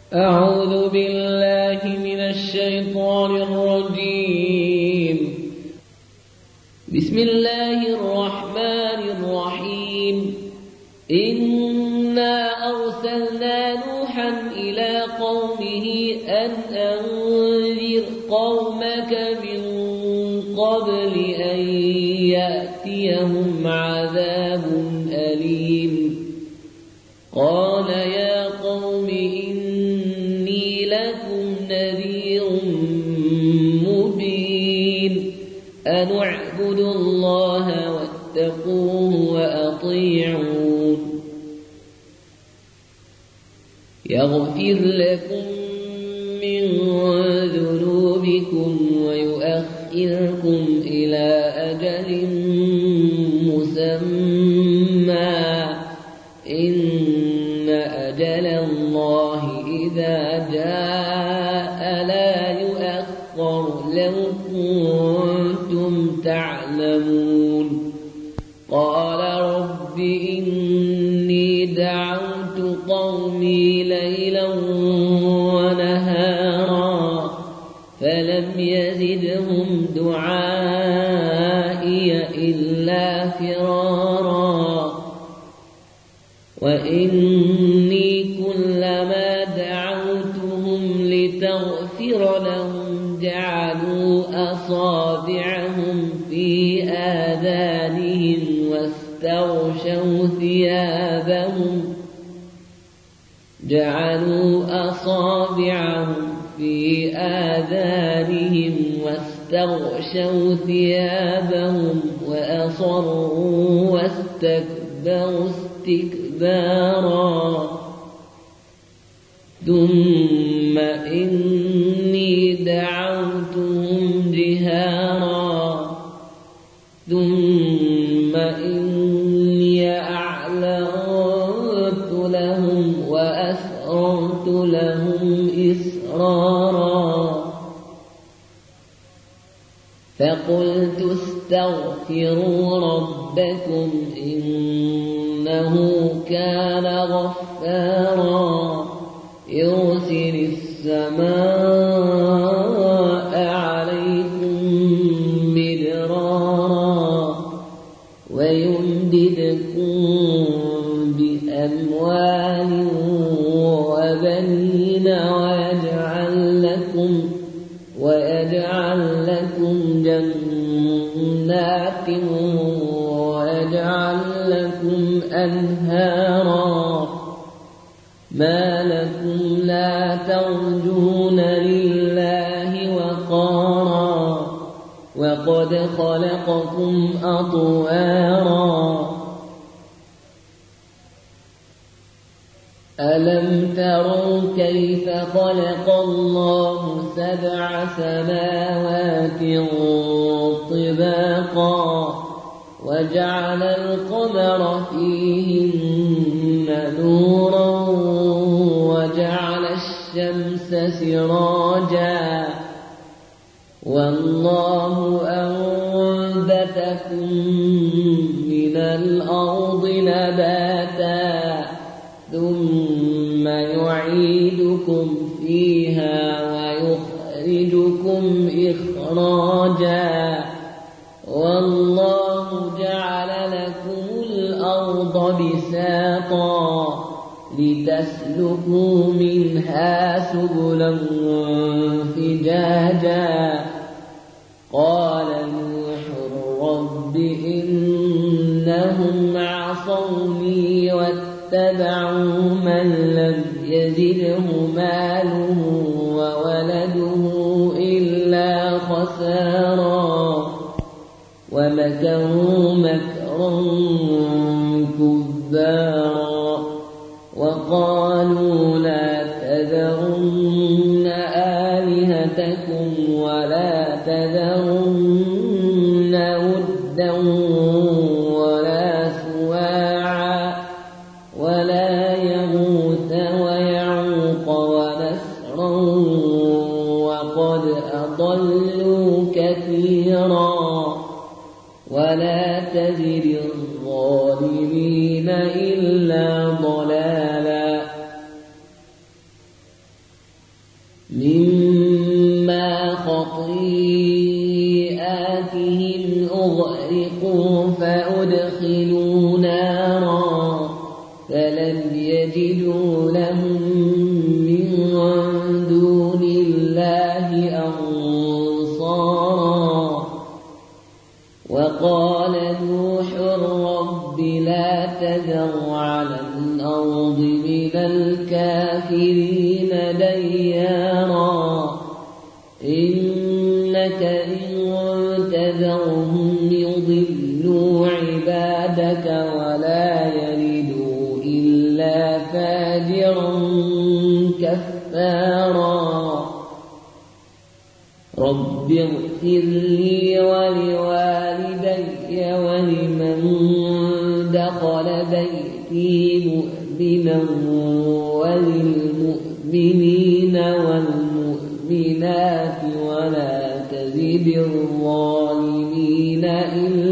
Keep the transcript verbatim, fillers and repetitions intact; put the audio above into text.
أعوذ بالله من الشيطان الرجيم. بسم الله الرحمن الرحيم. إنا أرسلنا نوحا إلى قومه أن أنذر قومك من قبل أن يأتيهم عذاب أليم. قال يا قوم إني لكم نذير مبين أن اعبدوا الله واتقوه وأطيعون يغفر لكم من ذنوبكم ويؤخركم إلى أجل مسمى إن أجل الله إذا جاء لا يؤخر لو كنتم تعلمون. قال رب إني دعوت قومي ليلا ونهارا فلم يزدهم دعائي إلا فرارا وإني كلما دعوتهم لتغفر لهم جعلوا أصابعهم في آذانهم واستغشوا ثيابهم جعلوا أصابعهم في آذانهم واستغشوا ثيابهم وأصروا واستكبروا استكبارا ثم إني دعوتهم جهارا ثم إني أعلنت لهم وأسررت لهم إسرارا فقلت استغفروا ربكم إنه كان غفارا يرسل السماء عليكم مدرارا ويمددكم بأموال وبنين ويجعل لكم ويجعل لكم جنات ويجعل لكم أنهارا ما لكم لا ترجون لله وقارا وقد خلقكم أطوارا ألم تروا كيف خلق الله سبع سماوات طباقا وجعل القمر فيهن نورا وجعل الشمس سراجا والله أنبتكم من الأرض نباتا ثم يعيدكم فيها ويخرجكم إخراجا والله جعل لكم الأرض بساطا لتسلكوا منها سبلا فجاجا قال نوح رب إنهم عصوني واتبعوا من لم يزده ماله وولده إلا خسارا ومكروا مكرا كبارا وقالوا لا تذرن آلهتكم ولا تذرن ودا ولا سواعا ولا يغوث ويعوق ونسرا وقد أضلوا كثيرا ولا تزد الظالمين إلا ضلالا مما خطيئاتهم أغرقوا فأدخلوا نارا فلم يجدوا لهم من دون الله أنصارا. وقال نوح رب لا تذر على الأرض من الكافرين ديارا إنك إن تذرهم يضلوا عبادك ولا يلدوا إلا فاجرا كفارا. رب اغفر لي ولوالدي ولمن دخل بيتي مؤمنا وللمؤمنين والمؤمنات ولا تزد الظالمين إلا